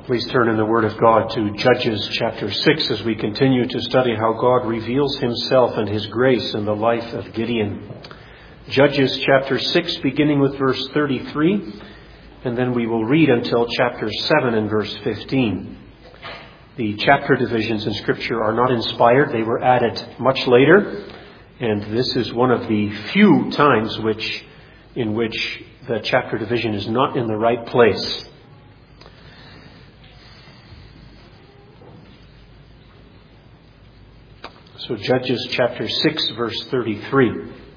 Please turn in the Word of God to Judges chapter 6 as we continue to study how God reveals himself and his grace in the life of Gideon. Judges chapter 6 beginning with verse 33, and then we will read until chapter 7 and verse 15. The chapter divisions in Scripture are not inspired. They were added much later, and this is one of the few times in which the chapter division is not in the right place. So Judges chapter 6, verse 33.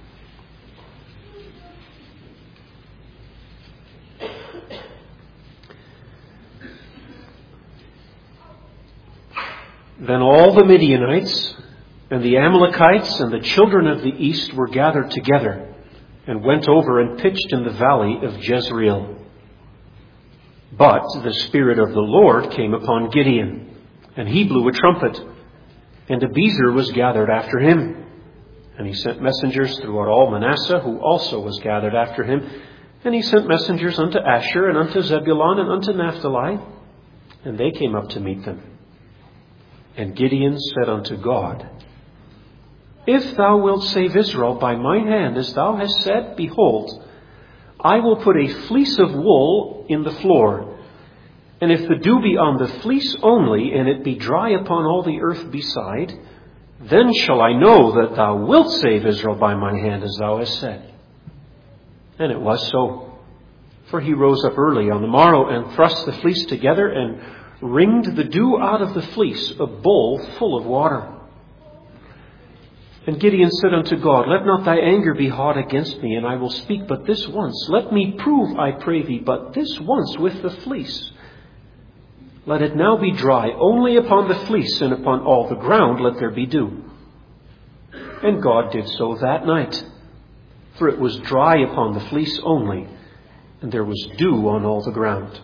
Then all the Midianites and the Amalekites and the children of the east were gathered together and went over and pitched in the valley of Jezreel. But the Spirit of the Lord came upon Gideon, and he blew a trumpet, and Abiezer was gathered after him. And he sent messengers throughout all Manasseh, who also was gathered after him. And he sent messengers unto Asher, and unto Zebulun, and unto Naphtali. And they came up to meet them. And Gideon said unto God, If thou wilt save Israel by my hand, as thou hast said, behold, I will put a fleece of wool in the floor. And if the dew be on the fleece only, and it be dry upon all the earth beside, then shall I know that thou wilt save Israel by my hand, as thou hast said. And it was so. For he rose up early on the morrow, and thrust the fleece together, and wringed the dew out of the fleece, a bowl full of water. And Gideon said unto God, Let not thy anger be hot against me, and I will speak but this once. Let me prove, I pray thee, but this once with the fleece. Let it now be dry only upon the fleece, and upon all the ground let there be dew. And God did so that night, for it was dry upon the fleece only, and there was dew on all the ground.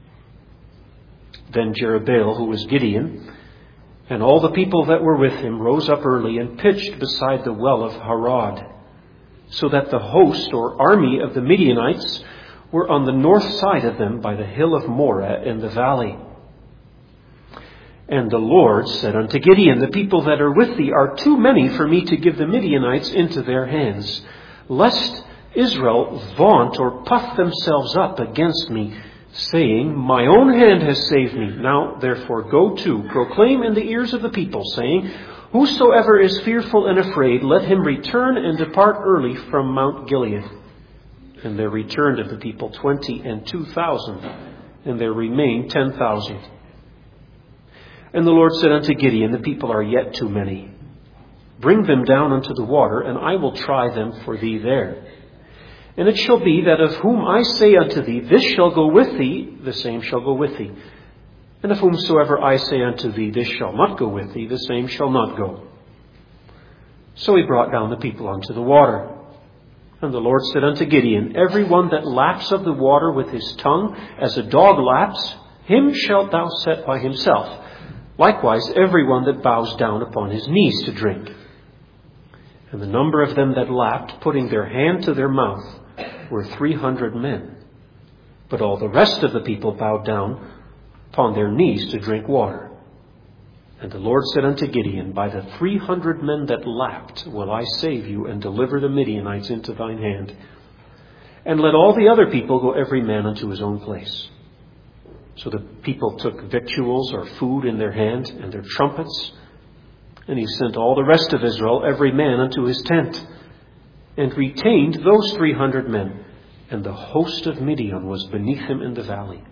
Then Jerubbaal, who was Gideon, and all the people that were with him rose up early and pitched beside the well of Harod, so that the host or army of the Midianites were on the north side of them by the hill of Moreh in the valley. And the Lord said unto Gideon, The people that are with thee are too many for me to give the Midianites into their hands, lest Israel vaunt or puff themselves up against me, saying, My own hand has saved me. Now therefore go to, proclaim in the ears of the people, saying, Whosoever is fearful and afraid, let him return and depart early from Mount Gilead. And there returned of the people 22,000, and there remained 10,000. And the Lord said unto Gideon, The people are yet too many. Bring them down unto the water, and I will try them for thee there. And it shall be that of whom I say unto thee, This shall go with thee, the same shall go with thee. And of whomsoever I say unto thee, This shall not go with thee, the same shall not go. So he brought down the people unto the water. And the Lord said unto Gideon, Every one that laps of the water with his tongue, as a dog laps, him shalt thou set by himself. Likewise, every one that bows down upon his knees to drink. And the number of them that lapped, putting their hand to their mouth, were 300 men. But all the rest of the people bowed down upon their knees to drink water. And the Lord said unto Gideon, By the 300 men that lapped will I save you, and deliver the Midianites into thine hand. And let all the other people go every man unto his own place. So the people took victuals or food in their hand, and their trumpets. And he sent all the rest of Israel, every man unto his tent, and retained those 300 men. And the host of Midian was beneath him in the valley.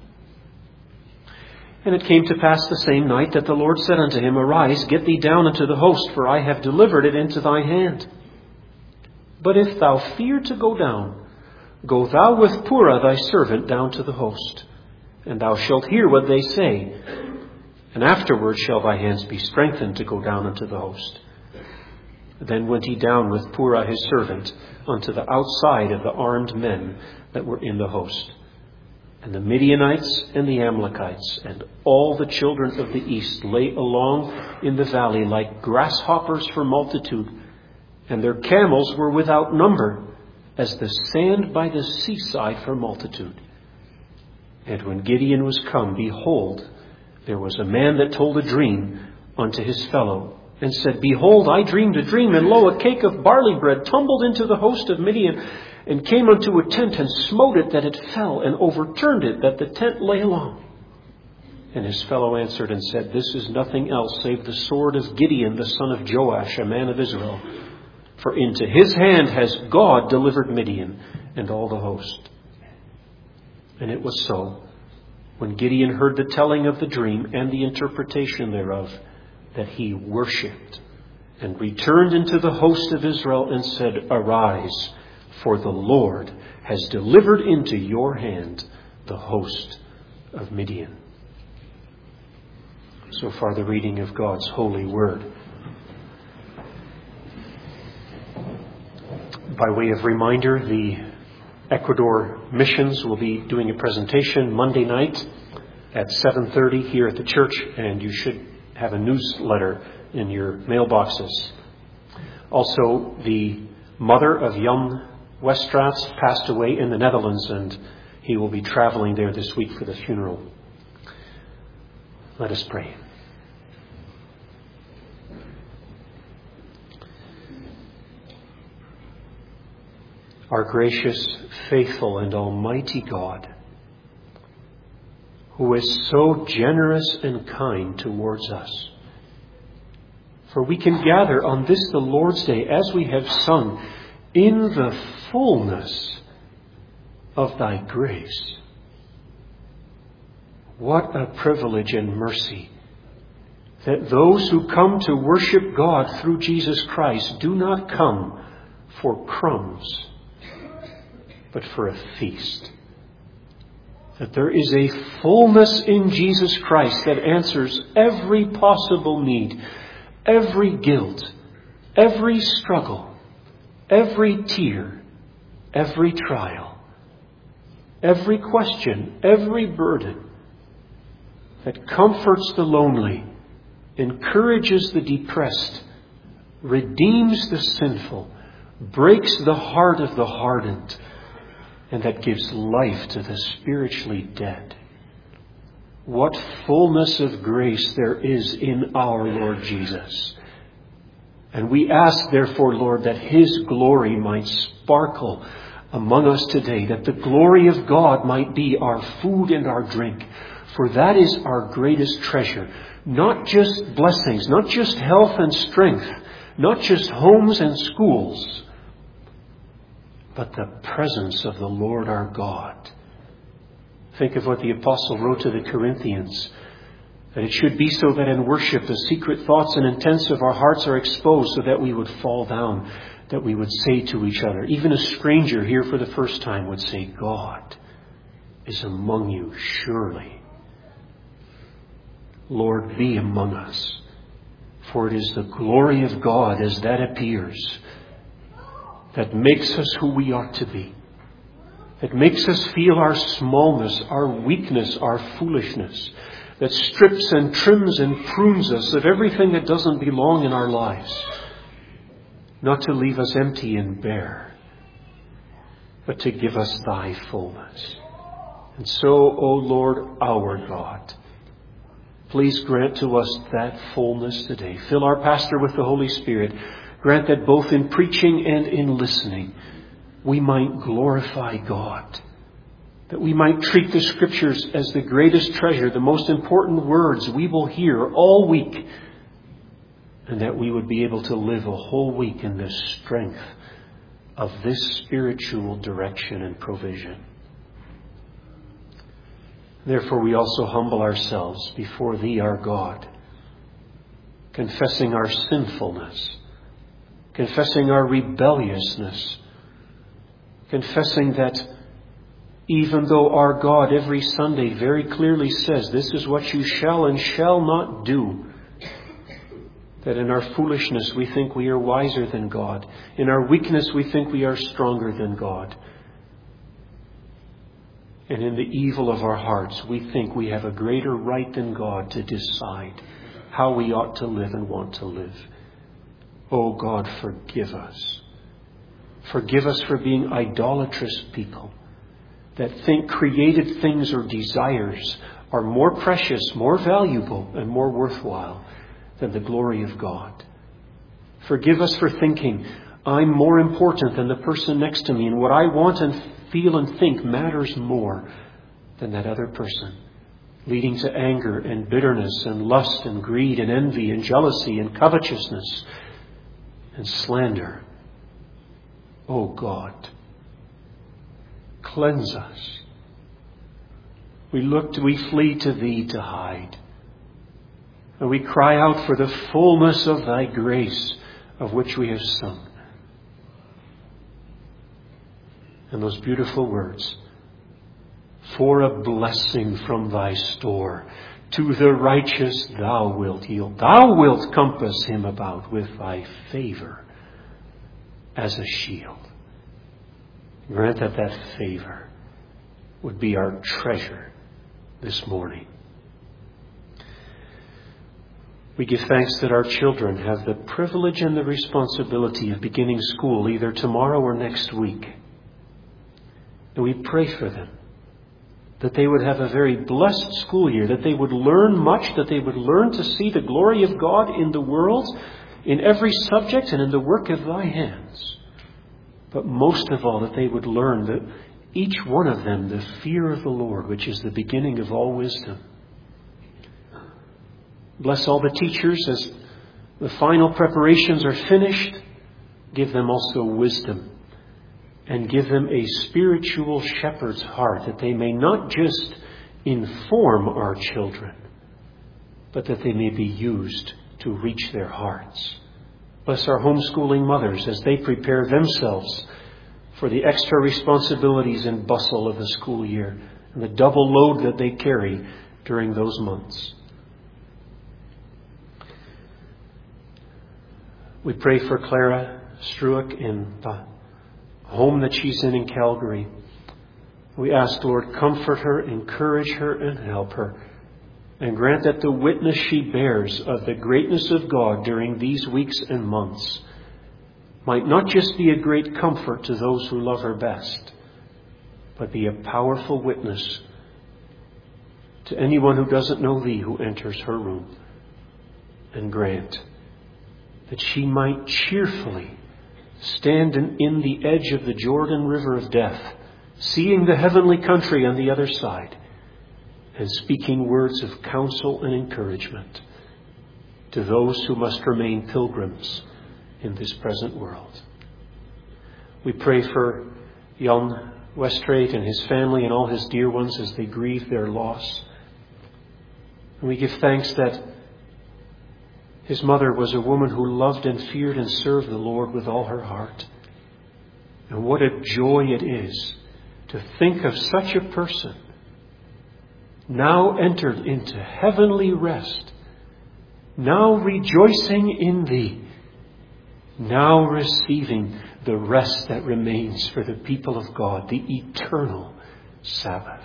And it came to pass the same night that the Lord said unto him, Arise, get thee down unto the host, for I have delivered it into thy hand. But if thou fear to go down, go thou with Purah thy servant down to the host. And thou shalt hear what they say, and afterward shall thy hands be strengthened to go down unto the host. Then went he down with Purah his servant unto the outside of the armed men that were in the host. And the Midianites and the Amalekites and all the children of the east lay along in the valley like grasshoppers for multitude, and their camels were without number, as the sand by the seaside for multitude. And when Gideon was come, behold, there was a man that told a dream unto his fellow, and said, Behold, I dreamed a dream, and lo, a cake of barley bread tumbled into the host of Midian, and came unto a tent, and smote it that it fell, and overturned it that the tent lay along. And his fellow answered and said, This is nothing else save the sword of Gideon, the son of Joash, a man of Israel. For into his hand has God delivered Midian and all the host. And it was so, when Gideon heard the telling of the dream and the interpretation thereof, that he worshipped, and returned into the host of Israel, and said, Arise, for the Lord has delivered into your hand the host of Midian. So far, the reading of God's holy word. By way of reminder, the Ecuador Missions will be doing a presentation Monday night at 7:30 here at the church, and you should have a newsletter in your mailboxes. Also, the mother of Jan Westraats passed away in the Netherlands, and he will be traveling there this week for the funeral. Let us pray. Our gracious, faithful, and almighty God, who is so generous and kind towards us. For we can gather on this the Lord's Day, as we have sung, in the fullness of thy grace. What a privilege and mercy that those who come to worship God through Jesus Christ do not come for crumbs, but for a feast. That there is a fullness in Jesus Christ that answers every possible need, every guilt, every struggle, every tear, every trial, every question, every burden, that comforts the lonely, encourages the depressed, redeems the sinful, breaks the heart of the hardened, and that gives life to the spiritually dead. What fullness of grace there is in our Lord Jesus. And we ask, therefore, Lord, that His glory might sparkle among us today, that the glory of God might be our food and our drink. For that is our greatest treasure. Not just blessings, not just health and strength, not just homes and schools, but the presence of the Lord our God. Think of what the apostle wrote to the Corinthians, that it should be so that in worship the secret thoughts and intents of our hearts are exposed, so that we would fall down, that we would say to each other, even a stranger here for the first time would say, God is among you surely. Lord, be among us, for it is the glory of God as that appears that makes us who we ought to be. That makes us feel our smallness, our weakness, our foolishness. That strips and trims and prunes us of everything that doesn't belong in our lives. Not to leave us empty and bare, but to give us thy fullness. And so, O Lord, our God, please grant to us that fullness today. Fill our pastor with the Holy Spirit. Grant that both in preaching and in listening, we might glorify God. That we might treat the Scriptures as the greatest treasure, the most important words we will hear all week. And that we would be able to live a whole week in the strength of this spiritual direction and provision. Therefore, we also humble ourselves before Thee, our God, confessing our sinfulness, confessing our rebelliousness, confessing that even though our God every Sunday very clearly says, this is what you shall and shall not do, that in our foolishness we think we are wiser than God. In our weakness we think we are stronger than God. And in the evil of our hearts we think we have a greater right than God to decide how we ought to live and want to live. Oh God, forgive us. Forgive us for being idolatrous people that think created things or desires are more precious, more valuable, and more worthwhile than the glory of God. Forgive us for thinking, I'm more important than the person next to me, and what I want and feel and think matters more than that other person, leading to anger and bitterness and lust and greed and envy and jealousy and covetousness and slander. Oh God, cleanse us. We flee to Thee to hide. And we cry out for the fullness of Thy grace of which we have sung. And those beautiful words, for a blessing from Thy store, to the righteous Thou wilt yield. Thou wilt compass him about with Thy favor as a shield. Grant that that favor would be our treasure this morning. We give thanks that our children have the privilege and the responsibility of beginning school either tomorrow or next week. And we pray for them, that they would have a very blessed school year, that they would learn much, that they would learn to see the glory of God in the world, in every subject and in the work of Thy hands. But most of all, that they would learn that each one of them the fear of the Lord, which is the beginning of all wisdom. Bless all the teachers as the final preparations are finished. Give them also wisdom, and give them a spiritual shepherd's heart, that they may not just inform our children, but that they may be used to reach their hearts. Bless our homeschooling mothers as they prepare themselves for the extra responsibilities and bustle of the school year and the double load that they carry during those months. We pray for Clara Struick in the home that she's in Calgary. We ask, Lord, comfort her, encourage her, and help her. And grant that the witness she bears of the greatness of God during these weeks and months might not just be a great comfort to those who love her best, but be a powerful witness to anyone who doesn't know Thee who enters her room. And grant that she might cheerfully stand in the edge of the Jordan River of death, seeing the heavenly country on the other side, and speaking words of counsel and encouragement to those who must remain pilgrims in this present world. We pray for Jan Westrate and his family and all his dear ones as they grieve their loss. And we give thanks that his mother was a woman who loved and feared and served the Lord with all her heart. And what a joy it is to think of such a person now entered into heavenly rest, now rejoicing in Thee, now receiving the rest that remains for the people of God, the eternal Sabbath.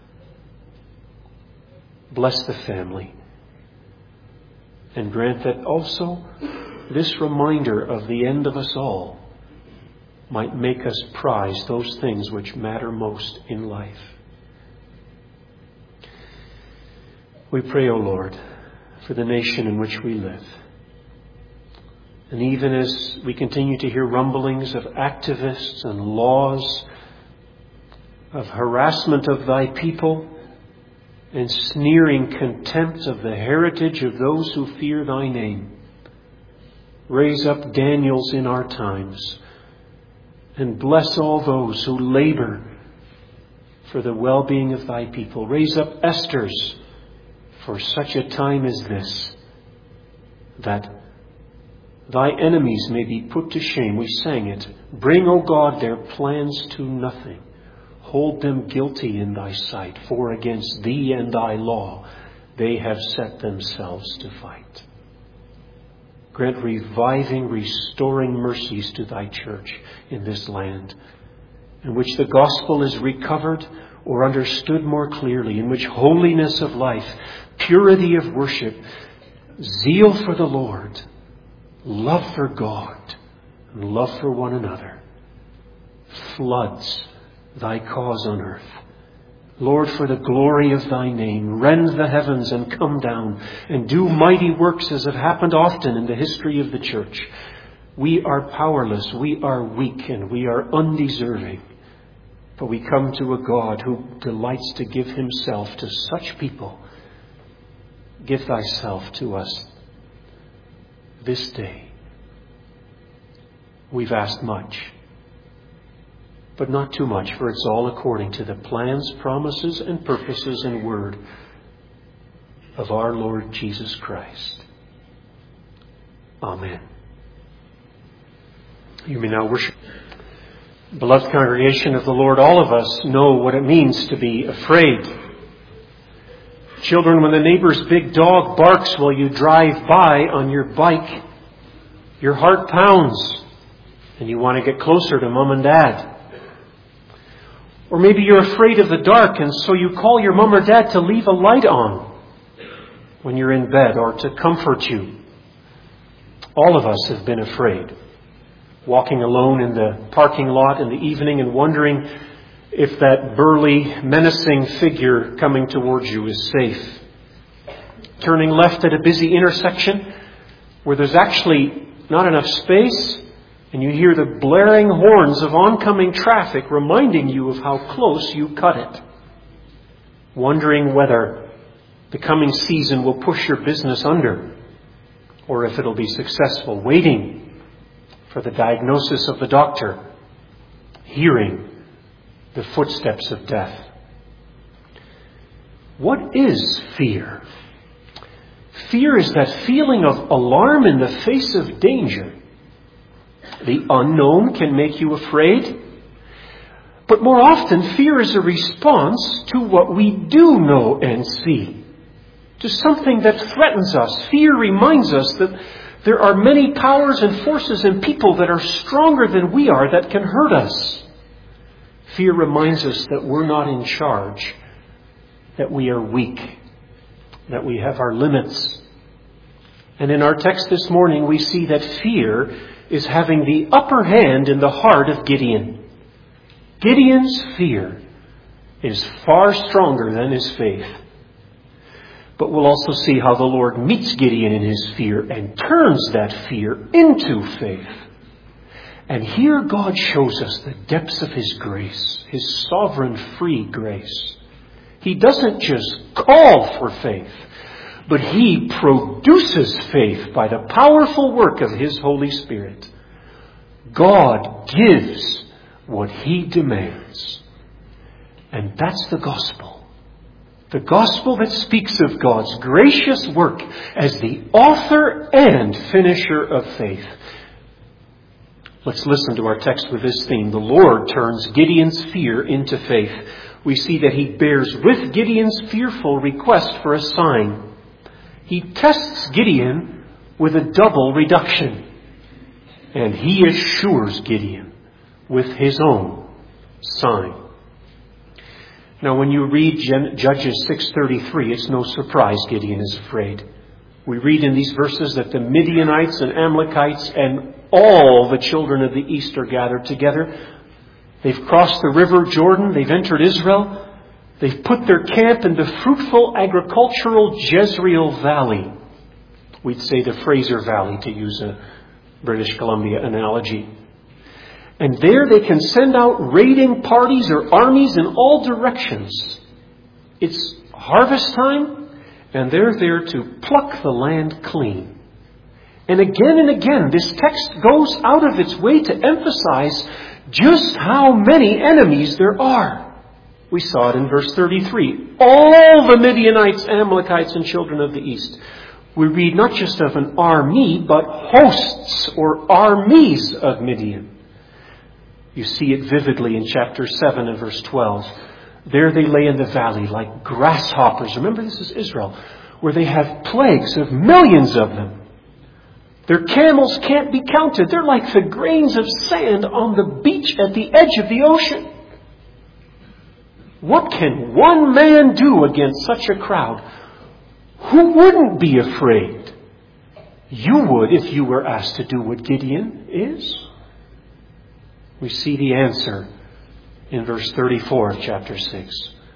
Bless the family, and grant that also this reminder of the end of us all might make us prize those things which matter most in life. We pray, O Lord, for the nation in which we live. And even as we continue to hear rumblings of activists and laws, of harassment of Thy people, and sneering contempt of the heritage of those who fear Thy name, raise up Daniels in our times, and bless all those who labor for the well-being of Thy people. Raise up Esthers for such a time as this, that Thy enemies may be put to shame. We sang it. Bring, O God, their plans to nothing. Hold them guilty in Thy sight, for against Thee and Thy law they have set themselves to fight. Grant reviving, restoring mercies to Thy church in this land, in which the gospel is recovered or understood more clearly, in which holiness of life, purity of worship, zeal for the Lord, love for God, and love for one another floods Thy cause on earth, Lord, for the glory of thy name, rend the heavens and come down and do mighty works as have happened often in the history of the church. We are powerless, we are weak, and we are undeserving. But we come to a God who delights to give himself to such people. Give thyself to us this day. We've asked much, but not too much, for it's all according to the plans, promises, and purposes and word of our Lord Jesus Christ. Amen. You may now worship. Beloved congregation of the Lord, all of us know what it means to be afraid. Children, when the neighbor's big dog barks while you drive by on your bike, your heart pounds and you want to get closer to Mom and Dad. Or maybe you're afraid of the dark, and so you call your mom or dad to leave a light on when you're in bed or to comfort you. All of us have been afraid. Walking alone in the parking lot in the evening and wondering if that burly, menacing figure coming towards you is safe. Turning left at a busy intersection where there's actually not enough space, and you hear the blaring horns of oncoming traffic reminding you of how close you cut it. Wondering whether the coming season will push your business under, or if it'll be successful. Waiting for the diagnosis of the doctor. Hearing the footsteps of death. What is fear? Fear is that feeling of alarm in the face of danger. The unknown can make you afraid. But more often, fear is a response to what we do know and see. To something that threatens us. Fear reminds us that there are many powers and forces and people that are stronger than we are that can hurt us. Fear reminds us that we're not in charge, that we are weak, that we have our limits. And in our text this morning, we see that fear is having the upper hand in the heart of Gideon. Gideon's fear is far stronger than his faith. But we'll also see how the Lord meets Gideon in his fear and turns that fear into faith. And here God shows us the depths of his grace, his sovereign free grace. He doesn't just call for faith, but he produces faith by the powerful work of his Holy Spirit. God gives what he demands. And that's the gospel. The gospel that speaks of God's gracious work as the author and finisher of faith. Let's listen to our text with this theme. The Lord turns Gideon's fear into faith. We see that he bears with Gideon's fearful request for a sign. He tests Gideon with a double reduction. And he assures Gideon with his own sign. Now, when you read Judges 6:33, it's no surprise Gideon is afraid. We read in these verses that the Midianites and Amalekites and all the children of the east are gathered together. They've crossed the river Jordan. They've entered Israel. They've put their camp in the fruitful agricultural Jezreel Valley. We'd say the Fraser Valley, to use a British Columbia analogy. And there they can send out raiding parties or armies in all directions. It's harvest time, and they're there to pluck the land clean. And again, this text goes out of its way to emphasize just how many enemies there are. We saw it in verse 33. All the Midianites, Amalekites, and children of the east. We read not just of an army, but hosts or armies of Midian. You see it vividly in chapter 7 and verse 12. There they lay in the valley like grasshoppers. Remember, this is Israel, where they have plagues of millions of them. Their camels can't be counted. They're like the grains of sand on the beach at the edge of the ocean. What can one man do against such a crowd? Who wouldn't be afraid? You would if you were asked to do what Gideon is. We see the answer in verse 34 of chapter 6.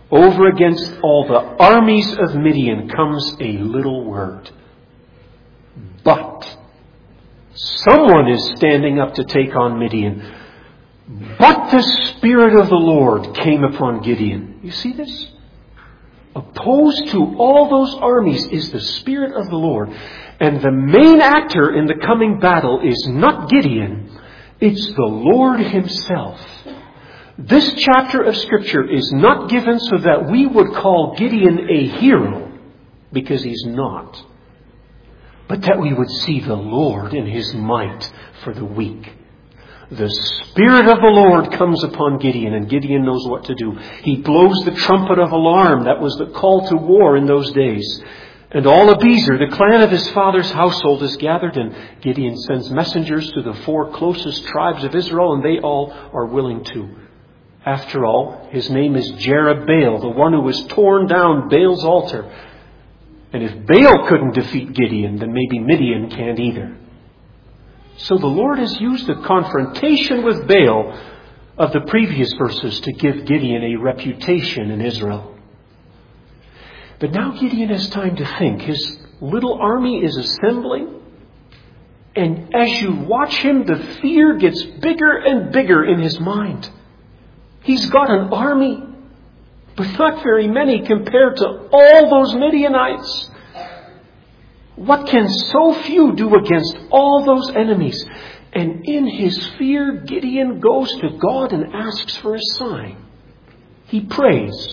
over against all the armies of Midian comes a little word. But. Someone is standing up to take on Midian. But the Spirit of the Lord came upon Gideon. You see this? Opposed to all those armies is the Spirit of the Lord. And the main actor in the coming battle is not Gideon. It's the Lord Himself. This chapter of Scripture is not given so that we would call Gideon a hero, because he's not. But that we would see the Lord in His might for the weak. The Spirit of the Lord comes upon Gideon, and Gideon knows what to do. He blows the trumpet of alarm. That was the call to war in those days. And all Abiezer, the clan of his father's household, is gathered, and Gideon sends messengers to the 4 closest tribes of Israel, and they all are willing to. After all, his name is Jerubbaal, the one who has torn down Baal's altar. And if Baal couldn't defeat Gideon, then maybe Midian can't either. So the Lord has used the confrontation with Baal of the previous verses to give Gideon a reputation in Israel. But now Gideon has time to think. His little army is assembling. And as you watch him, the fear gets bigger and bigger in his mind. He's got an army, but not very many compared to all those Midianites. What can so few do against all those enemies? And in his fear, Gideon goes to God and asks for a sign. He prays,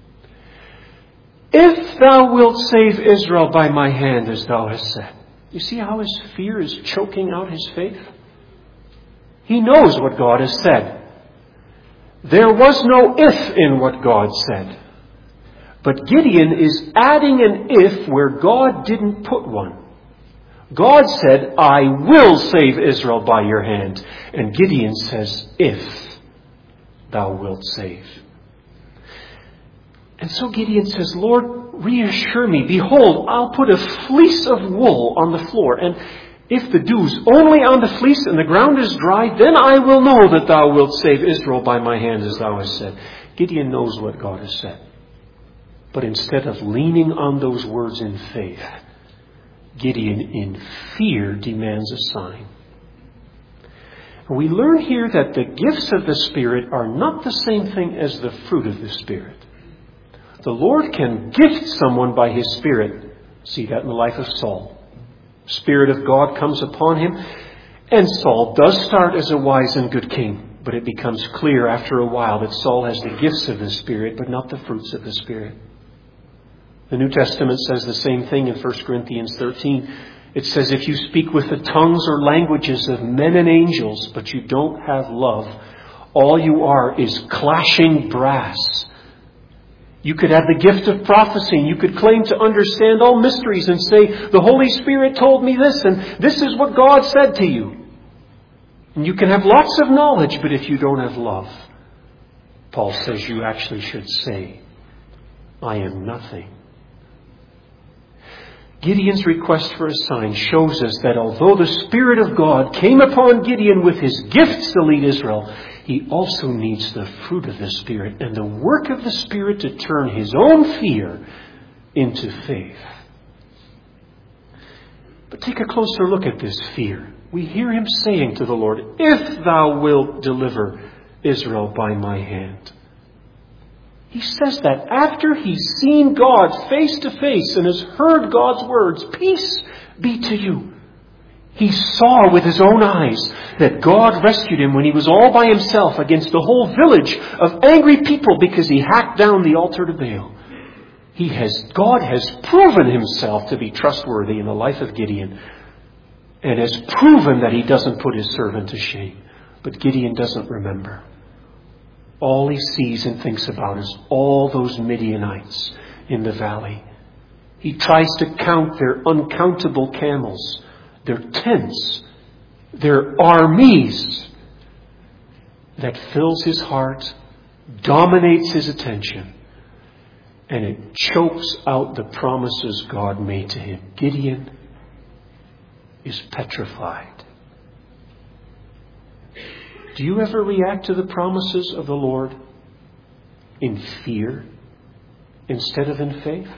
"If thou wilt save Israel by my hand, as thou hast said." You see how his fear is choking out his faith? He knows what God has said. There was no if in what God said. But Gideon is adding an if where God didn't put one. God said, "I will save Israel by your hand." And Gideon says, "If thou wilt save." And so Gideon says, "Lord, reassure me. Behold, I'll put a fleece of wool on the floor. And if the dew's only on the fleece and the ground is dry, then I will know that thou wilt save Israel by my hand, as thou hast said." Gideon knows what God has said. But instead of leaning on those words in faith, Gideon in fear demands a sign. We learn here that the gifts of the Spirit are not the same thing as the fruit of the Spirit. The Lord can gift someone by His Spirit. See that in the life of Saul. The Spirit of God comes upon him, and Saul does start as a wise and good king. But it becomes clear after a while that Saul has the gifts of the Spirit, but not the fruits of the Spirit. The New Testament says the same thing in 1 Corinthians 13. It says, "If you speak with the tongues or languages of men and angels, but you don't have love, all you are is clashing brass." You could have the gift of prophecy. You could claim to understand all mysteries and say, "The Holy Spirit told me this, and this is what God said to you." And you can have lots of knowledge, but if you don't have love, Paul says you actually should say, "I am nothing." Gideon's request for a sign shows us that although the Spirit of God came upon Gideon with His gifts to lead Israel, he also needs the fruit of the Spirit and the work of the Spirit to turn his own fear into faith. But take a closer look at this fear. We hear him saying to the Lord, "If thou wilt deliver Israel by my hand." He says that after he's seen God face to face and has heard God's words, "Peace be to you." He saw with his own eyes that God rescued him when he was all by himself against the whole village of angry people because he hacked down the altar to Baal. God has proven Himself to be trustworthy in the life of Gideon and has proven that He doesn't put His servant to shame. But Gideon doesn't remember. All he sees and thinks about is all those Midianites in the valley. He tries to count their uncountable camels, their tents, their armies. That fills his heart, dominates his attention, and it chokes out the promises God made to him. Gideon is petrified. Do you ever react to the promises of the Lord in fear? instead of in faith?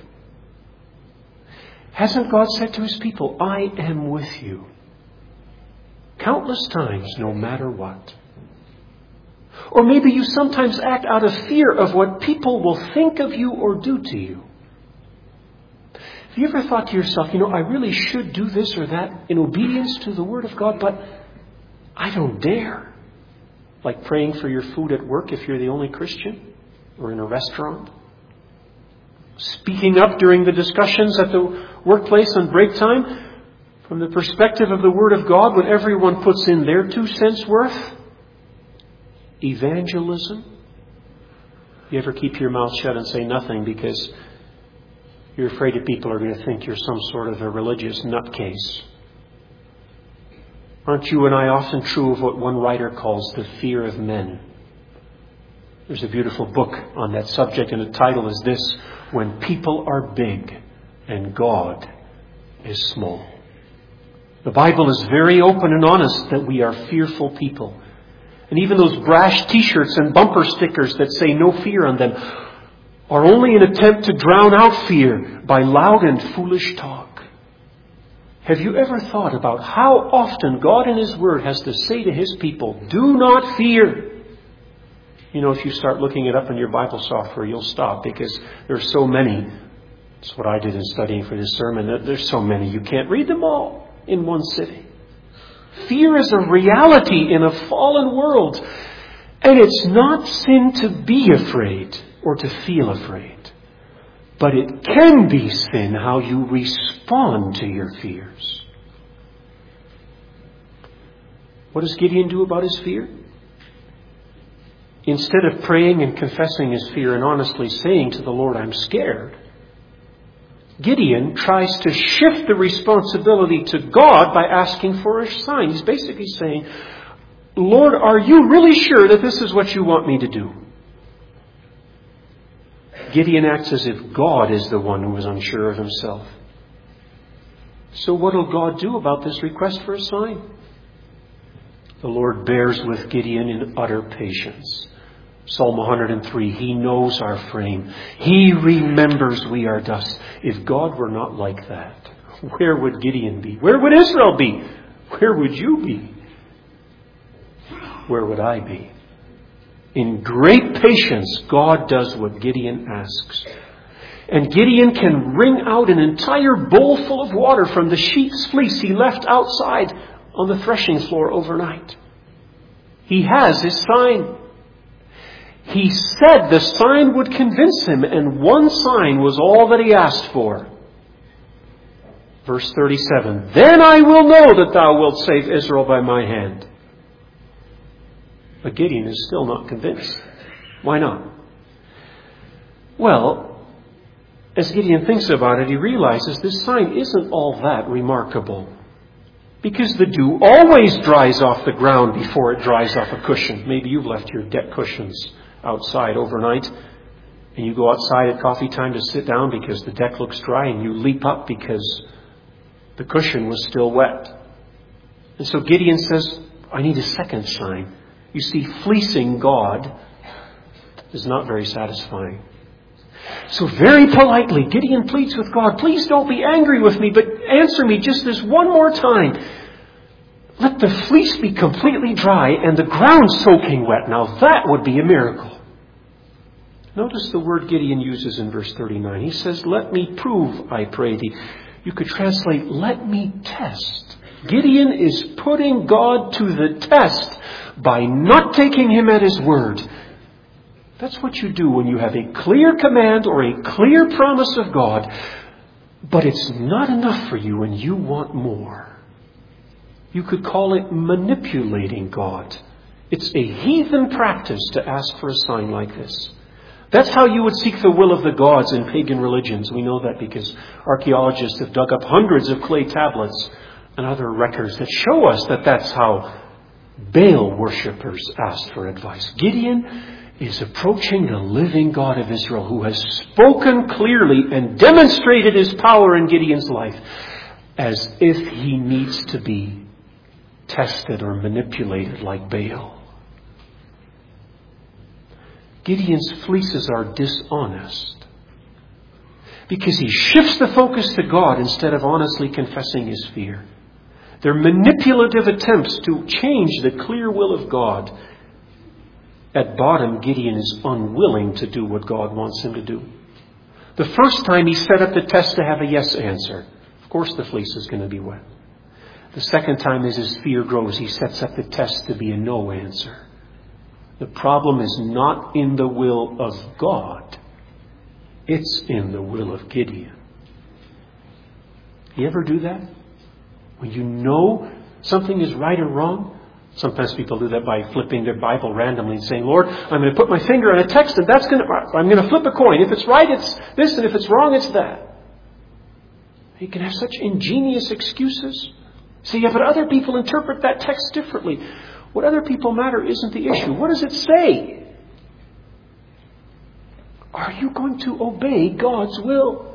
Hasn't God said to His people, I am with you, countless times, no matter what? Or maybe you sometimes act out of fear of what people will think of you or do to you. Have you ever thought to yourself, I really should do this or that in obedience to the Word of God, but I don't dare? Like praying for your food at work if you're the only Christian, or in a restaurant. Speaking up during the discussions at the workplace on break time from the perspective of the Word of God when everyone puts in their 2 cents worth. Evangelism. You ever keep your mouth shut and say nothing because you're afraid that people are going to think you're some sort of a religious nutcase? Aren't you and I often true of what one writer calls the fear of men? There's a beautiful book on that subject, and the title is this: When People Are Big and God is Small. The Bible is very open and honest that we are fearful people. And even those brash t-shirts and bumper stickers that say no fear on them are only an attempt to drown out fear by loud and foolish talk. Have you ever thought about how often God in His Word has to say to His people, do not fear? If you start looking it up in your Bible software, you'll stop because there's so many. That's what I did in studying for this sermon. There's so many. You can't read them all in one sitting. Fear is a reality in a fallen world. And it's not sin to be afraid or to feel afraid. But it can be sin how you respond to your fears. What does Gideon do about his fear? Instead of praying and confessing his fear and honestly saying to the Lord, I'm scared, Gideon tries to shift the responsibility to God by asking for a sign. He's basically saying, Lord, are you really sure that this is what you want me to do? Gideon acts as if God is the one who is unsure of himself. So what will God do about this request for a sign? The Lord bears with Gideon in utter patience. Psalm 103, He knows our frame. He remembers we are dust. If God were not like that, where would Gideon be? Where would Israel be? Where would you be? Where would I be? In great patience, God does what Gideon asks. And Gideon can wring out an entire bowl full of water from the sheep's fleece he left outside on the threshing floor overnight. He has his sign. He said the sign would convince him, and one sign was all that he asked for. Verse 37, Then I will know that thou wilt save Israel by my hand. But Gideon is still not convinced. Why not? Well, as Gideon thinks about it, he realizes this sign isn't all that remarkable. Because the dew always dries off the ground before it dries off a cushion. Maybe you've left your deck cushions outside overnight, and you go outside at coffee time to sit down because the deck looks dry, and you leap up because the cushion was still wet. And so Gideon says, I need a second sign. You see, fleecing God is not very satisfying. So very politely, Gideon pleads with God, please don't be angry with me, but answer me just this one more time. Let the fleece be completely dry and the ground soaking wet. Now that would be a miracle. Notice the word Gideon uses in verse 39. He says, let me prove, I pray thee. You could translate, let me test. Gideon is putting God to the test by not taking Him at His word. That's what you do when you have a clear command or a clear promise of God, but it's not enough for you and you want more. You could call it manipulating God. It's a heathen practice to ask for a sign like this. That's how you would seek the will of the gods in pagan religions. We know that because archaeologists have dug up hundreds of clay tablets and other records that show us that that's how Baal worshippers asked for advice. Gideon is approaching the living God of Israel, who has spoken clearly and demonstrated His power in Gideon's life, as if he needs to be tested or manipulated like Baal. Gideon's fleeces are dishonest. Because he shifts the focus to God instead of honestly confessing his fear. They're manipulative attempts to change the clear will of God. At bottom, Gideon is unwilling to do what God wants him to do. The first time he set up the test to have a yes answer. Of course the fleece is going to be wet. The second time, as his fear grows, he sets up the test to be a no answer. The problem is not in the will of God. It's in the will of Gideon. You ever do that? When you know something is right or wrong? Sometimes people do that by flipping their Bible randomly and saying, Lord, I'm going to put my finger on a text and I'm going to flip a coin. If it's right, it's this, and if it's wrong, it's that. You can have such ingenious excuses. See, but other people interpret that text differently. What other people matter isn't the issue. What does it say? Are you going to obey God's will?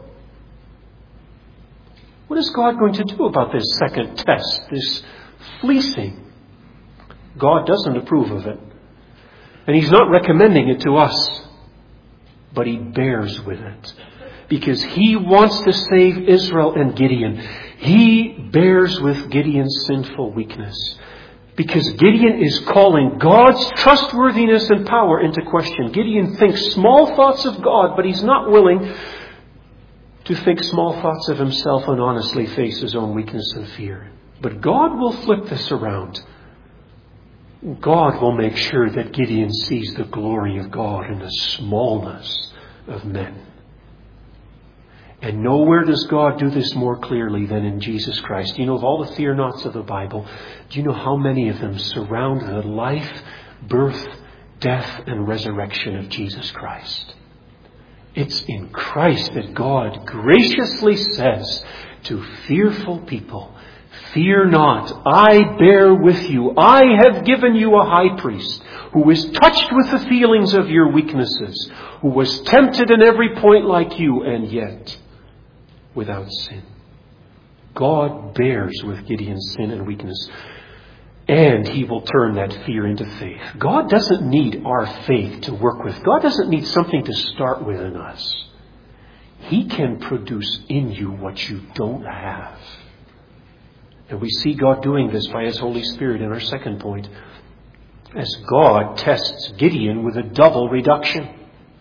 What is God going to do about this second test, this fleecing? God doesn't approve of it. And He's not recommending it to us. But He bears with it. Because He wants to save Israel and Gideon. He bears with Gideon's sinful weakness. Because Gideon is calling God's trustworthiness and power into question. Gideon thinks small thoughts of God, but he's not willing to think small thoughts of himself and honestly face his own weakness and fear. But God will flip this around. God will make sure that Gideon sees the glory of God in the smallness of men. And nowhere does God do this more clearly than in Jesus Christ. You know, of all the fear nots of the Bible, do you know how many of them surround the life, birth, death, and resurrection of Jesus Christ? It's in Christ that God graciously says to fearful people, fear not, I bear with you. I have given you a high priest who is touched with the feelings of your weaknesses, who was tempted in every point like you, and yet without sin. God bears with Gideon's sin and weakness, and He will turn that fear into faith. God doesn't need our faith to work with. God doesn't need something to start with in us. He can produce in you what you don't have. And we see God doing this by His Holy Spirit in our second point, as God tests Gideon with a double reduction.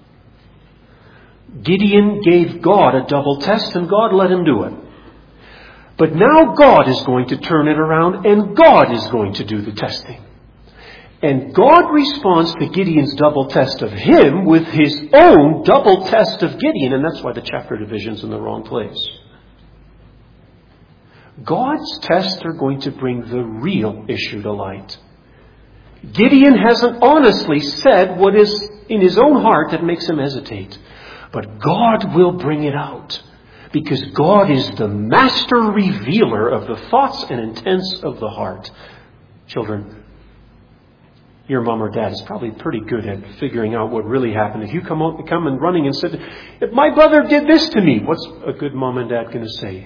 Gideon gave God a double test, and God let him do it. But now God is going to turn it around, and God is going to do the testing. And God responds to Gideon's double test of him with His own double test of Gideon, and that's why the chapter division's in the wrong place. God's tests are going to bring the real issue to light. Gideon hasn't honestly said what is in his own heart that makes him hesitate. But God will bring it out. Because God is the master revealer of the thoughts and intents of the heart. Children, your mom or dad is probably pretty good at figuring out what really happened. If you come and running and said, if my brother did this to me, what's a good mom and dad going to say?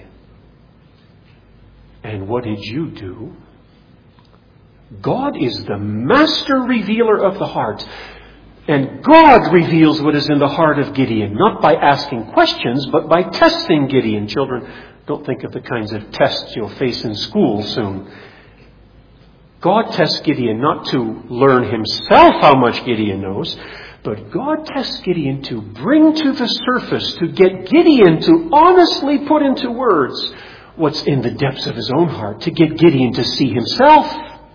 And what did you do? God is the master revealer of the heart. And God reveals what is in the heart of Gideon, not by asking questions, but by testing Gideon. Children, don't think of the kinds of tests you'll face in school soon. God tests Gideon not to learn himself how much Gideon knows, but God tests Gideon to bring to the surface, to get Gideon to honestly put into words what's in the depths of his own heart, to get Gideon to see himself.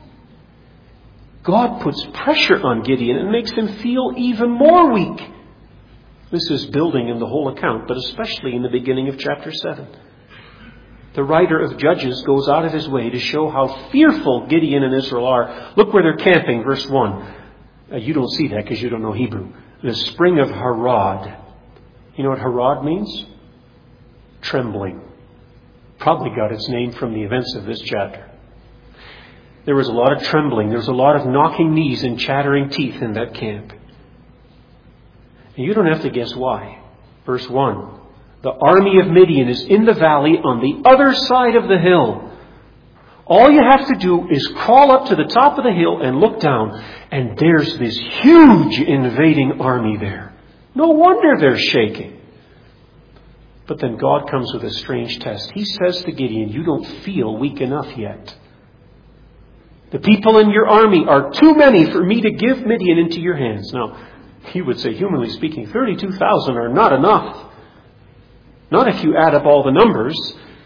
God puts pressure on Gideon and makes him feel even more weak. This is building in the whole account, but especially in the beginning of chapter 7. The writer of Judges goes out of his way to show how fearful Gideon and Israel are. Look where they're camping, verse 1. You don't see that because you don't know Hebrew. The spring of Harod. You know what Harod means? Trembling. Probably got its name from the events of this chapter. There was a lot of trembling. There was a lot of knocking knees and chattering teeth in that camp. And you don't have to guess why. Verse 1. The army of Midian is in the valley on the other side of the hill. All you have to do is crawl up to the top of the hill and look down. And there's this huge invading army there. No wonder they're shaking. But then God comes with a strange test. He says to Gideon, you don't feel weak enough yet. The people in your army are too many for me to give Midian into your hands. Now, he would say, humanly speaking, 32,000 are not enough. Not if you add up all the numbers.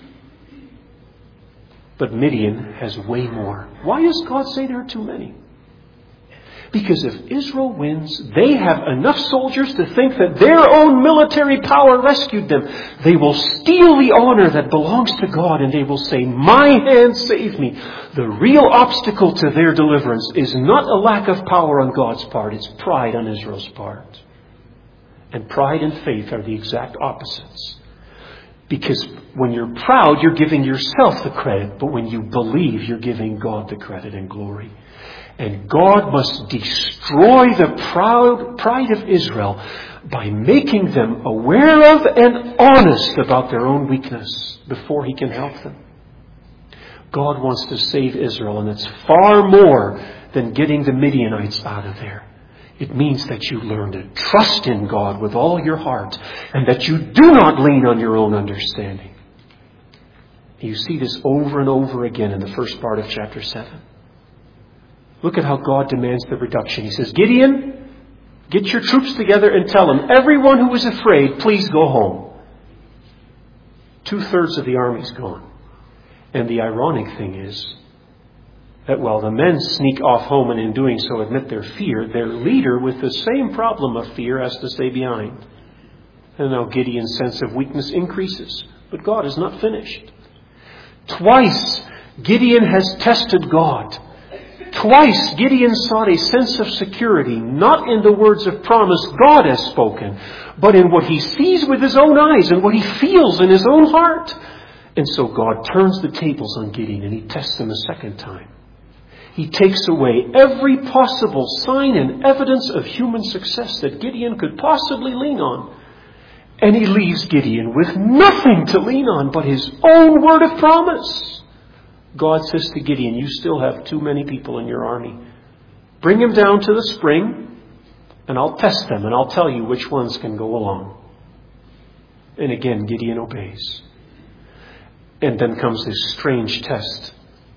But Midian has way more. Why does God say there are too many? Because if Israel wins, they have enough soldiers to think that their own military power rescued them. They will steal the honor that belongs to God, and they will say, my hand saved me. The real obstacle to their deliverance is not a lack of power on God's part, it's pride on Israel's part. And pride and faith are the exact opposites. Because when you're proud, you're giving yourself the credit, but when you believe, you're giving God the credit and glory. And God must destroy the pride of Israel by making them aware of and honest about their own weakness before He can help them. God wants to save Israel, and it's far more than getting the Midianites out of there. It means that you learn to trust in God with all your heart, and that you do not lean on your own understanding. You see this over and over again in the first part of chapter 7. Look at how God demands the reduction. He says, Gideon, get your troops together and tell them, everyone who is afraid, please go home. 2/3 of the army's gone. And the ironic thing is that while the men sneak off home and in doing so admit their fear, their leader with the same problem of fear has to stay behind. And now Gideon's sense of weakness increases. But God is not finished. Twice Gideon has tested God. Twice Gideon sought a sense of security, not in the words of promise God has spoken, but in what he sees with his own eyes and what he feels in his own heart. And so God turns the tables on Gideon and He tests him a second time. He takes away every possible sign and evidence of human success that Gideon could possibly lean on. And He leaves Gideon with nothing to lean on but his own word of promise. God says to Gideon, you still have too many people in your army. Bring them down to the spring, and I'll test them, and I'll tell you which ones can go along. And again, Gideon obeys. And then comes this strange test.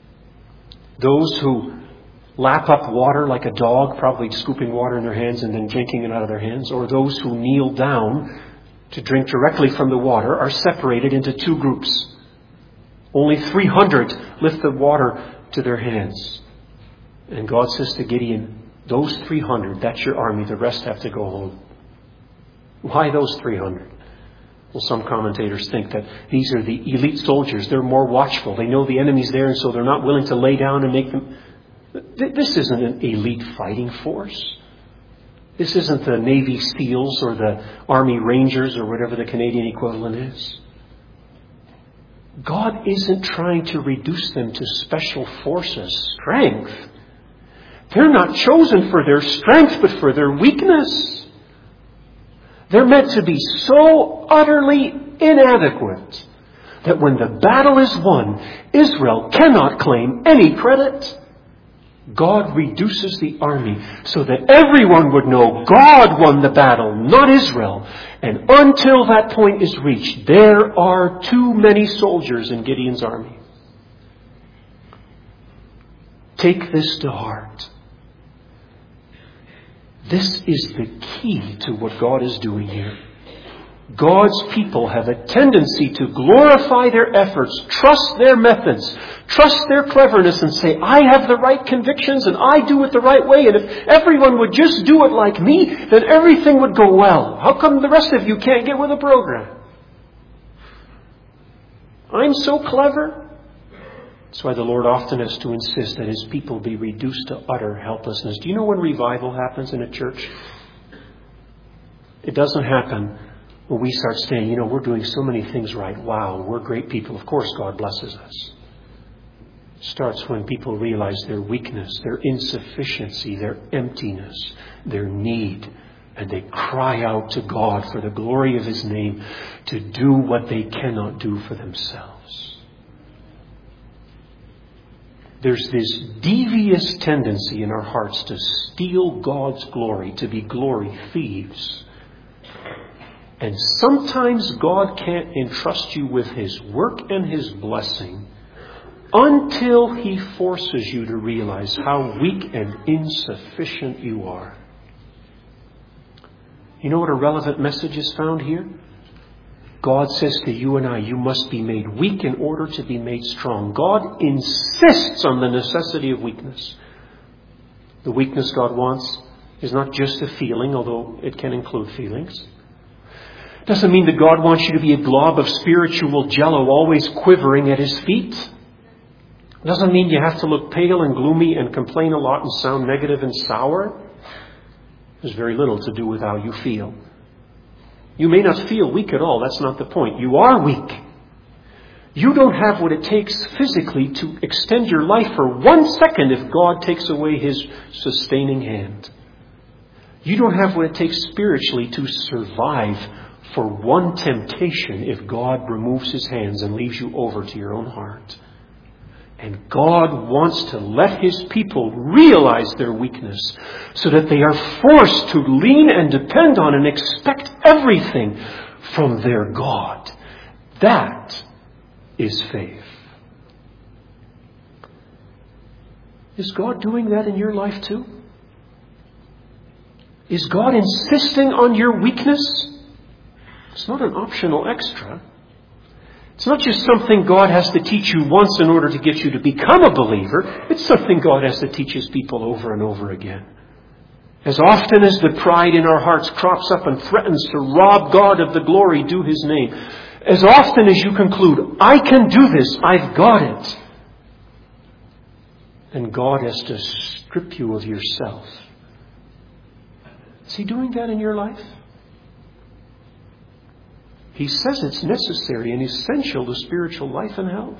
Those who lap up water like a dog, probably scooping water in their hands and then drinking it out of their hands, or those who kneel down to drink directly from the water, are separated into two groups. Only 300 lift the water to their hands. And God says to Gideon, those 300, that's your army. The rest have to go home. Why those 300? Well, some commentators think that these are the elite soldiers. They're more watchful. They know the enemy's there, and so they're not willing to lay down and make them... This isn't an elite fighting force. This isn't the Navy SEALs or the Army Rangers or whatever the Canadian equivalent is. God isn't trying to reduce them to special forces strength. They're not chosen for their strength, but for their weakness. They're meant to be so utterly inadequate that when the battle is won, Israel cannot claim any credit. God reduces the army so that everyone would know God won the battle, not Israel. And until that point is reached, there are too many soldiers in Gideon's army. Take this to heart. This is the key to what God is doing here. God's people have a tendency to glorify their efforts, trust their methods, trust their cleverness, and say, I have the right convictions and I do it the right way, and if everyone would just do it like me, then everything would go well. How come the rest of you can't get with the program? I'm so clever. That's why the Lord often has to insist that His people be reduced to utter helplessness. Do you know when revival happens in a church? It doesn't happen when we start saying, we're doing so many things right. Wow, we're great people. Of course God blesses us. It starts when people realize their weakness, their insufficiency, their emptiness, their need. And they cry out to God for the glory of His name to do what they cannot do for themselves. There's this devious tendency in our hearts to steal God's glory, to be glory thieves. And sometimes God can't entrust you with His work and His blessing until He forces you to realize how weak and insufficient you are. You know what a relevant message is found here? God says to you and I, you must be made weak in order to be made strong. God insists on the necessity of weakness. The weakness God wants is not just a feeling, although it can include feelings. It doesn't mean that God wants you to be a glob of spiritual jello always quivering at His feet. It doesn't mean you have to look pale and gloomy and complain a lot and sound negative and sour. There's very little to do with how you feel. You may not feel weak at all. That's not the point. You are weak. You don't have what it takes physically to extend your life for 1 second if God takes away His sustaining hand. You don't have what it takes spiritually to survive for one temptation if God removes His hands and leaves you over to your own heart. And God wants to let His people realize their weakness so that they are forced to lean and depend on and expect everything from their God. That is faith. Is God doing that in your life too? Is God insisting on your weakness? It's not an optional extra. It's not just something God has to teach you once in order to get you to become a believer. It's something God has to teach His people over and over again. As often as the pride in our hearts crops up and threatens to rob God of the glory due His name, as often as you conclude, I can do this, I've got it, then God has to strip you of yourself. Is He doing that in your life? He says it's necessary and essential to spiritual life and health.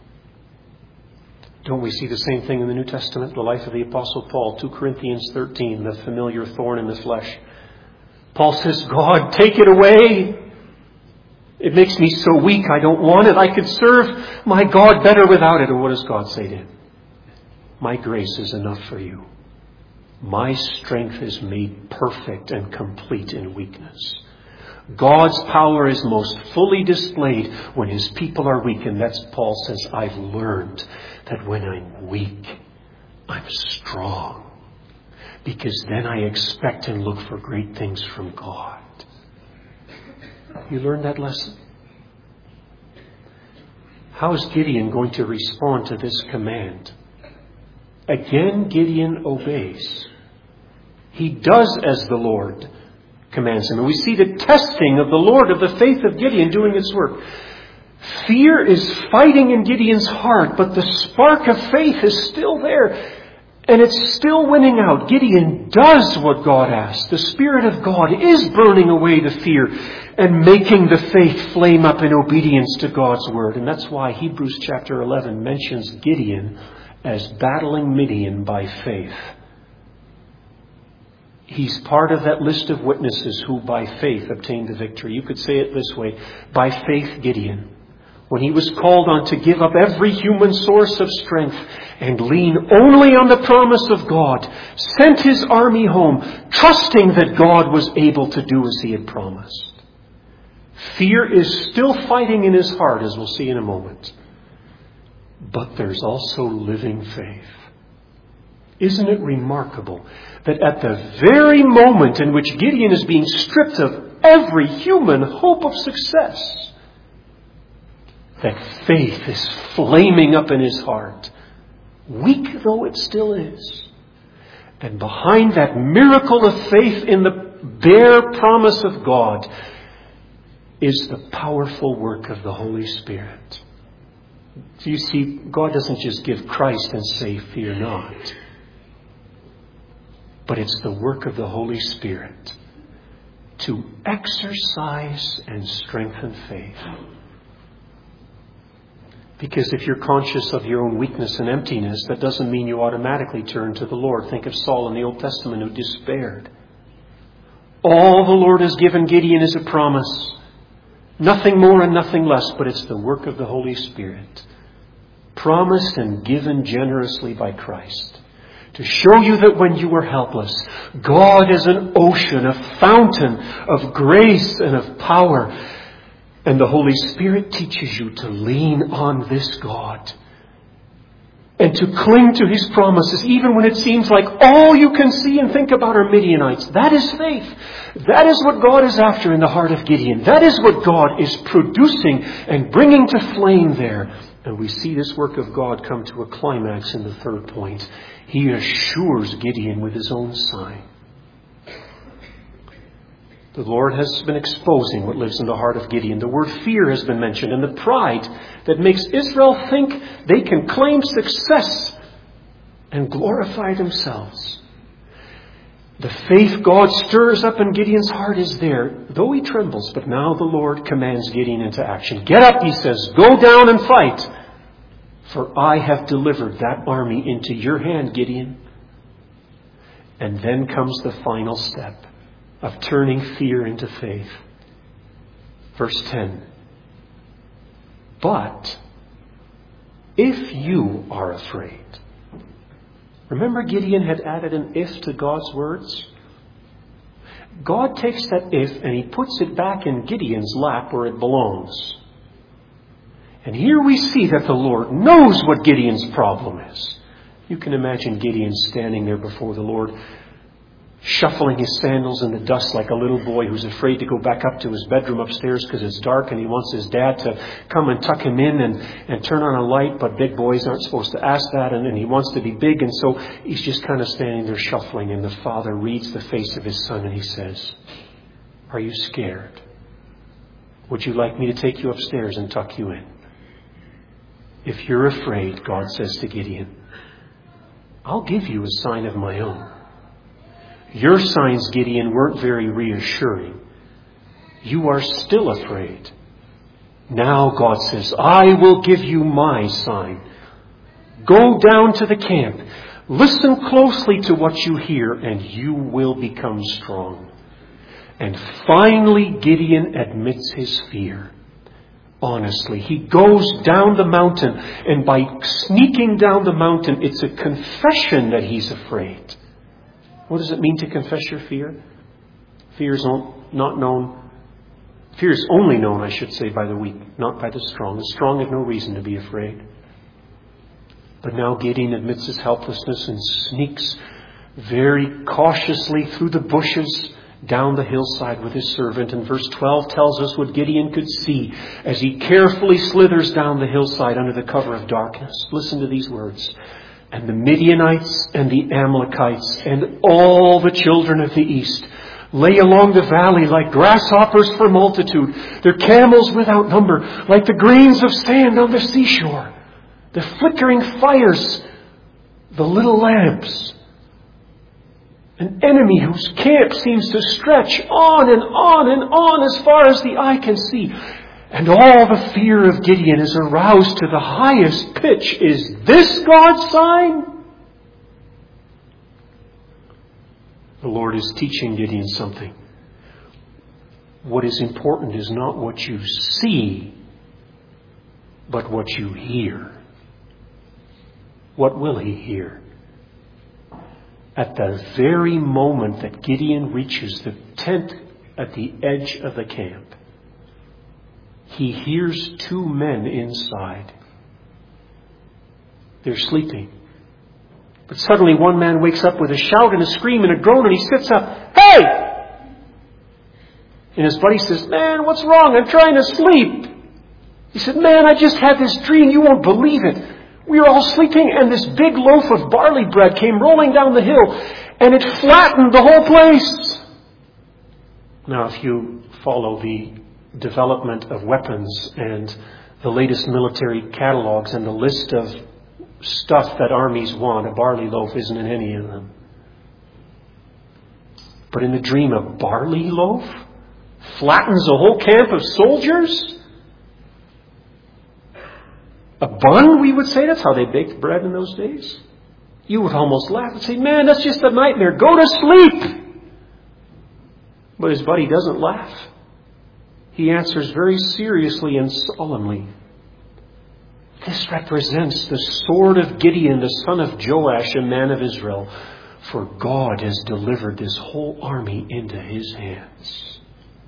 Don't we see the same thing in the New Testament? The life of the Apostle Paul, 2 Corinthians 13, the familiar thorn in the flesh. Paul says, God, take it away. It makes me so weak, I don't want it. I could serve my God better without it. And what does God say to him? My grace is enough for you. My strength is made perfect and complete in weakness. God's power is most fully displayed when His people are weak. And that's, Paul says, I've learned that when I'm weak, I'm strong. Because then I expect and look for great things from God. You learned that lesson? How is Gideon going to respond to this command? Again, Gideon obeys. He does as the Lord commands him. And we see the testing of the Lord of the faith of Gideon doing its work. Fear is fighting in Gideon's heart, but the spark of faith is still there. And it's still winning out. Gideon does what God asked. The Spirit of God is burning away the fear and making the faith flame up in obedience to God's word. And that's why Hebrews chapter 11 mentions Gideon as battling Midian by faith. He's part of that list of witnesses who by faith obtained the victory. You could say it this way. By faith, Gideon, when he was called on to give up every human source of strength and lean only on the promise of God, sent his army home, trusting that God was able to do as He had promised. Fear is still fighting in his heart, as we'll see in a moment. But there's also living faith. Isn't it remarkable that at the very moment in which Gideon is being stripped of every human hope of success, that faith is flaming up in his heart, weak though it still is. And behind that miracle of faith in the bare promise of God is the powerful work of the Holy Spirit. So you see, God doesn't just give Christ and say, fear not. But it's the work of the Holy Spirit to exercise and strengthen faith. Because if you're conscious of your own weakness and emptiness, that doesn't mean you automatically turn to the Lord. Think of Saul in the Old Testament who despaired. All the Lord has given Gideon is a promise. Nothing more and nothing less, but it's the work of the Holy Spirit. Promised and given generously by Christ To show you that when you were helpless, God is an ocean, a fountain of grace and of power. And the Holy Spirit teaches you to lean on this God and to cling to His promises, even when it seems like all you can see and think about are Midianites. That is faith. That is what God is after in the heart of Gideon. That is what God is producing and bringing to flame there. And we see this work of God come to a climax in the third point. He assures Gideon with His own sign. The Lord has been exposing what lives in the heart of Gideon. The word fear has been mentioned, and the pride that makes Israel think they can claim success and glorify themselves. The faith God stirs up in Gideon's heart is there, though he trembles. But now the Lord commands Gideon into action. Get up, He says. Go down and fight. For I have delivered that army into your hand, Gideon. And then comes the final step of turning fear into faith. Verse 10. But if you are afraid. Remember, Gideon had added an if to God's words? God takes that if and He puts it back in Gideon's lap where it belongs. And here we see that the Lord knows what Gideon's problem is. You can imagine Gideon standing there before the Lord, shuffling his sandals in the dust like a little boy who's afraid to go back up to his bedroom upstairs because it's dark and he wants his dad to come and tuck him in and turn on a light, but big boys aren't supposed to ask that, and he wants to be big, and so he's just kind of standing there shuffling, and the Father reads the face of His Son and He says, "Are you scared? Would you like me to take you upstairs and tuck you in?" If you're afraid, God says to Gideon, I'll give you a sign of my own. Your signs, Gideon, weren't very reassuring. You are still afraid. Now, God says, I will give you my sign. Go down to the camp. Listen closely to what you hear, and you will become strong. And finally, Gideon admits his fear. Honestly, he goes down the mountain, and by sneaking down the mountain, it's a confession that he's afraid. What does it mean to confess your fear? Fear is not known. Fear is only known, I should say, by the weak, not by the strong. The strong have no reason to be afraid. But now Gideon admits his helplessness and sneaks very cautiously through the bushes down the hillside with his servant. And verse 12 tells us what Gideon could see as he carefully slithers down the hillside under the cover of darkness. Listen to these words. And the Midianites and the Amalekites and all the children of the east lay along the valley like grasshoppers for multitude, their camels without number, like the grains of sand on the seashore, the flickering fires, the little lamps. An enemy whose camp seems to stretch on and on and on as far as the eye can see. And all the fear of Gideon is aroused to the highest pitch. Is this God's sign? The Lord is teaching Gideon something. What is important is not what you see, but what you hear. What will he hear? At the very moment that Gideon reaches the tent at the edge of the camp, he hears two men inside. They're sleeping. But suddenly one man wakes up with a shout and a scream and a groan, and he sits up. Hey! And his buddy says, man, what's wrong? I'm trying to sleep. He said, man, I just had this dream. You won't believe it. We were all sleeping, and this big loaf of barley bread came rolling down the hill, and it flattened the whole place. Now, if you follow the development of weapons and the latest military catalogs and the list of stuff that armies want, a barley loaf isn't in any of them. But in the dream, a barley loaf flattens a whole camp of soldiers? A bun, we would say. That's how they baked bread in those days. You would almost laugh and say, man, that's just a nightmare. Go to sleep. But his buddy doesn't laugh. He answers very seriously and solemnly. This represents the sword of Gideon, the son of Joash, a man of Israel. For God has delivered this whole army into his hands.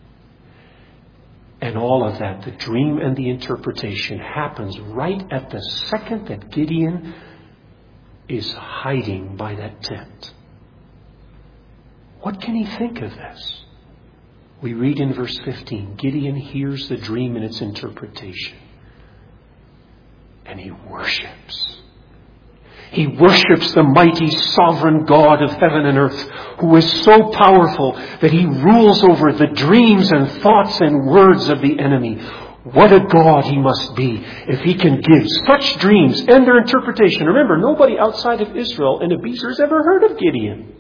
And all of that, the dream and the interpretation, happens right at the second that Gideon is hiding by that tent. What can he think of this? We read in verse 15, Gideon hears the dream and its interpretation. And he worships. He worships the mighty sovereign God of heaven and earth, who is so powerful that he rules over the dreams and thoughts and words of the enemy. What a God he must be if he can give such dreams and their interpretation. Remember, nobody outside of Israel and Abiezer has ever heard of Gideon.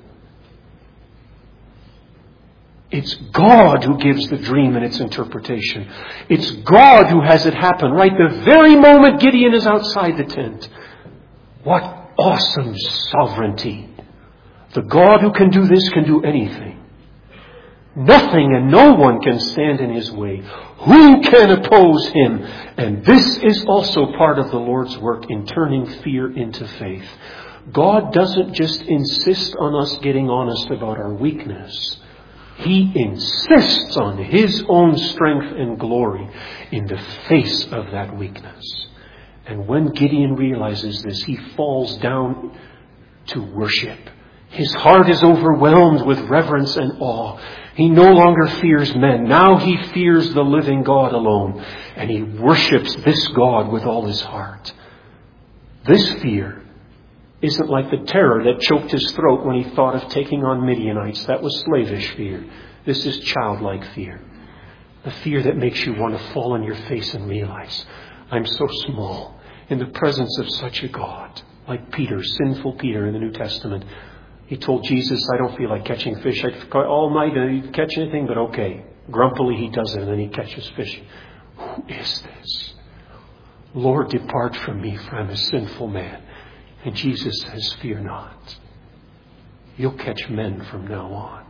It's God who gives the dream and its interpretation. It's God who has it happen right the very moment Gideon is outside the tent. What awesome sovereignty. The God who can do this can do anything. Nothing and no one can stand in his way. Who can oppose him? And this is also part of the Lord's work in turning fear into faith. God doesn't just insist on us getting honest about our weakness. He insists on his own strength and glory in the face of that weakness. And when Gideon realizes this, he falls down to worship. His heart is overwhelmed with reverence and awe. He no longer fears men. Now he fears the living God alone. And he worships this God with all his heart. This fear isn't like the terror that choked his throat when he thought of taking on Midianites. That was slavish fear. This is childlike fear. The fear that makes you want to fall on your face and realize, I'm so small in the presence of such a God. Like Peter, sinful Peter in the New Testament. He told Jesus, I don't feel like catching fish. I could all night and catch anything, but okay. Grumpily he does it, and then he catches fish. Who is this? Lord, depart from me, for I'm a sinful man. And Jesus says, fear not. You'll catch men from now on.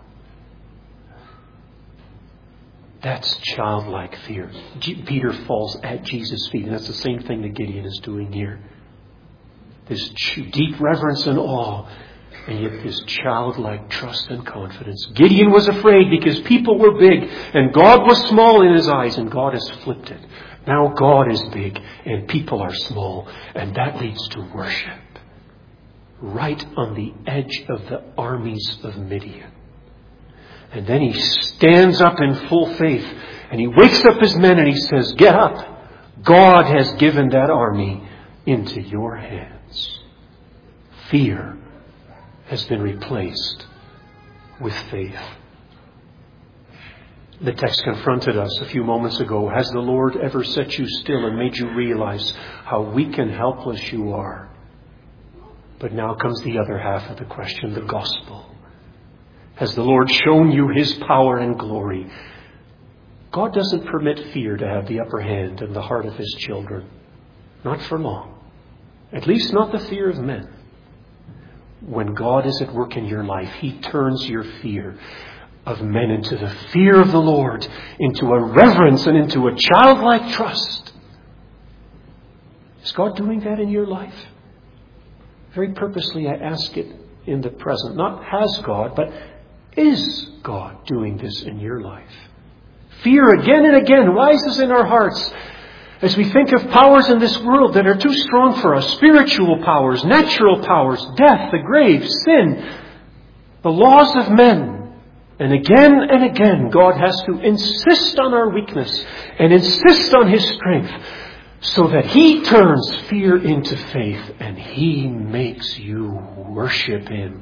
That's childlike fear. Peter falls at Jesus' feet, and that's the same thing that Gideon is doing here. This deep reverence and awe, and yet this childlike trust and confidence. Gideon was afraid because people were big, and God was small in his eyes, and God has flipped it. Now God is big, and people are small, and that leads to worship. Right on the edge of the armies of Midian. And then he stands up in full faith and he wakes up his men and he says, get up. God has given that army into your hands. Fear has been replaced with faith. The text confronted us a few moments ago. Has the Lord ever set you still and made you realize how weak and helpless you are? But now comes the other half of the question, the gospel. Has the Lord shown you his power and glory? God doesn't permit fear to have the upper hand in the heart of his children. Not for long. At least not the fear of men. When God is at work in your life, he turns your fear of men into the fear of the Lord, into a reverence and into a childlike trust. Is God doing that in your life? Very purposely I ask it in the present. Not has God, but is God doing this in your life? Fear again and again rises in our hearts as we think of powers in this world that are too strong for us. Spiritual powers, natural powers, death, the grave, sin, the laws of men. And again, God has to insist on our weakness and insist on his strength so that he turns fear into faith and he makes you worship him.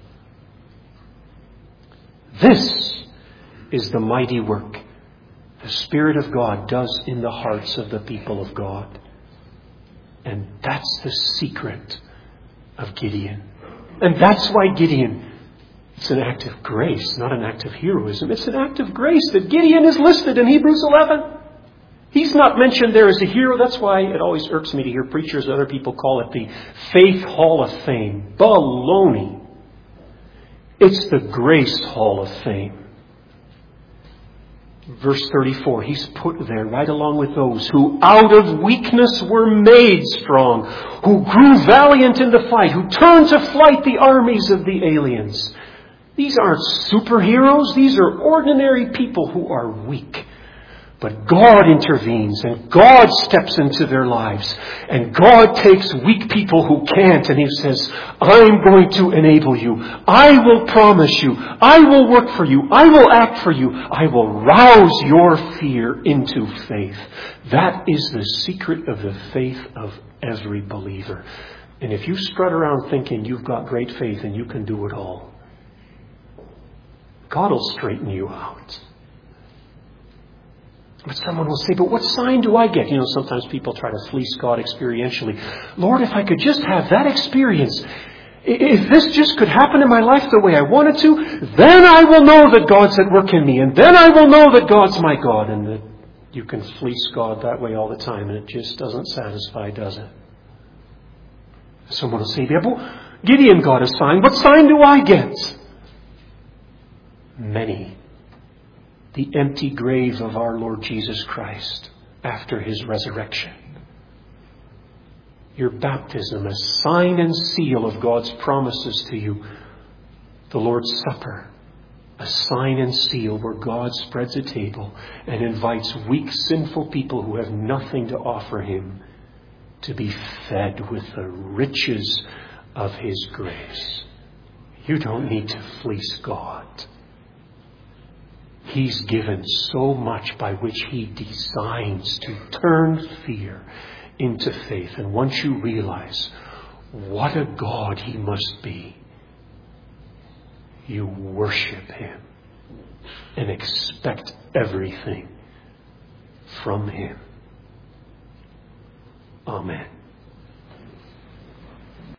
This is the mighty work the Spirit of God does in the hearts of the people of God. And that's the secret of Gideon. And that's why Gideon, it's an act of grace, not an act of heroism. It's an act of grace that Gideon is listed in Hebrews 11. He's not mentioned there as a hero. That's why it always irks me to hear preachers and other people call it the Faith Hall of Fame. Baloney. It's the Grace Hall of Fame. Verse 34, he's put there right along with those who out of weakness were made strong, who grew valiant in the fight, who turned to flight the armies of the aliens. These aren't superheroes. These are ordinary people who are weak. But God intervenes and God steps into their lives. And God takes weak people who can't and He says, I'm going to enable you. I will promise you. I will work for you. I will act for you. I will rouse your fear into faith. That is the secret of the faith of every believer. And if you strut around thinking you've got great faith and you can do it all, God will straighten you out. But someone will say, but what sign do I get? Sometimes people try to fleece God experientially. Lord, if I could just have that experience, if this just could happen in my life the way I wanted to, then I will know that God's at work in me. And then I will know that God's my God. And that you can fleece God that way all the time. And it just doesn't satisfy, does it? Someone will say, yeah, Gideon got a sign. What sign do I get? Many. The empty grave of our Lord Jesus Christ after His resurrection. Your baptism, a sign and seal of God's promises to you. The Lord's Supper, a sign and seal where God spreads a table and invites weak, sinful people who have nothing to offer Him to be fed with the riches of His grace. You don't need to fleece God. He's given so much by which He designs to turn fear into faith. And once you realize what a God He must be, you worship Him and expect everything from Him. Amen.